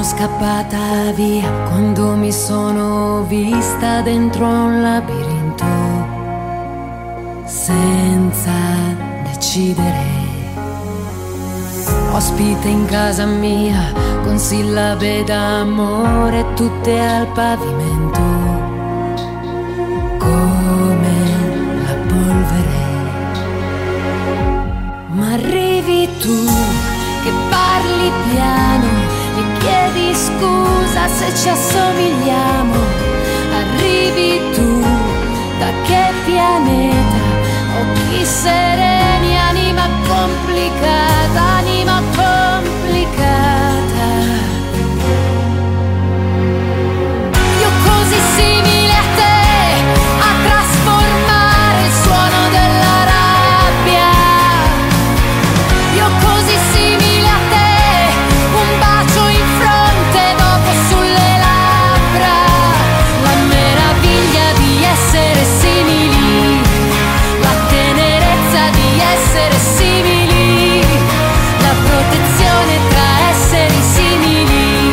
scappata via quando mi sono vista dentro un labirinto senza decidere. Ospite in casa mia con sillabe d'amore tutte al pavimento come la polvere. Ma arrivi tu che parli piano e chiedi scusa se ci assomigliamo. Arrivi tu, da che pianeta? Occhi sereni, anima complicata, anima complicata. Io così simile a te, a trasformare il suono della rabbia. Io così simile a te, un bacio in fronte, dopo sulle labbra. La meraviglia di essere simili, la tenerezza di essere simili, la protezione tra esseri simili.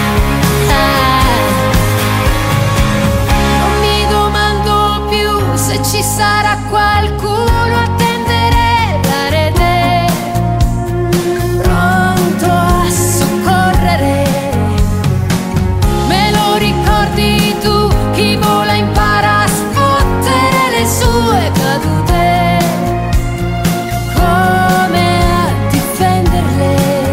Non mi domando più se ci sarà qualcuno a tendere la rete, pronto a soccorrere. Me lo ricordi tu, chi vola impara a sfottere le sue cadute, come a difenderle.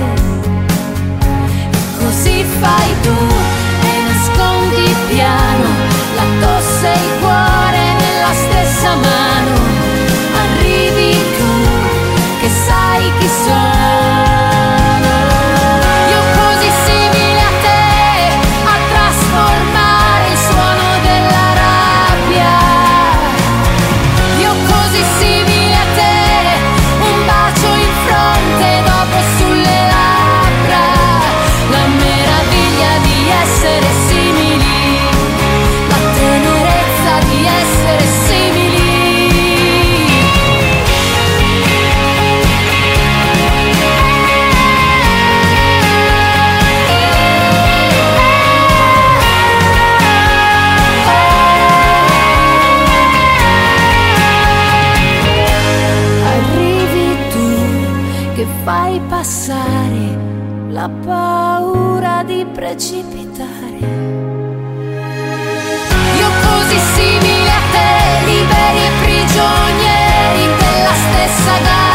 E così fai tu e nascondi piano la tosse e il cuore nella stessa mano. Arrivi tu che sai chi sono. Io così simile a te, a trasformare il suono della rabbia. Io così simile a te, un bacio in fronte, dopo sulle labbra. La meraviglia di essere simili, la tenerezza di essere simili. Arrivi tu che fai passare la paura di precipitare. Io così simile a te, liberi e prigionieri della stessa gara.